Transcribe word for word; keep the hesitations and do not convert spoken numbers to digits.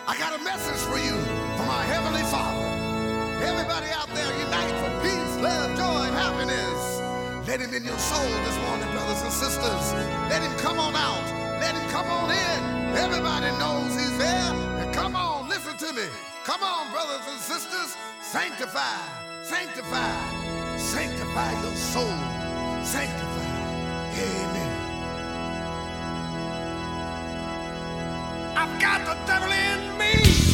I got a message for you from our Heavenly Father. Everybody out there, unite for peace, love, joy, and happiness. Let him in your soul this morning, brothers and sisters. Let him come on out. Let him come on in. Everybody knows he's there. And come on, listen to me. Come on, brothers and sisters. Sanctify, sanctify, sanctify your soul. Sanctify. Amen. I've got the devil in me.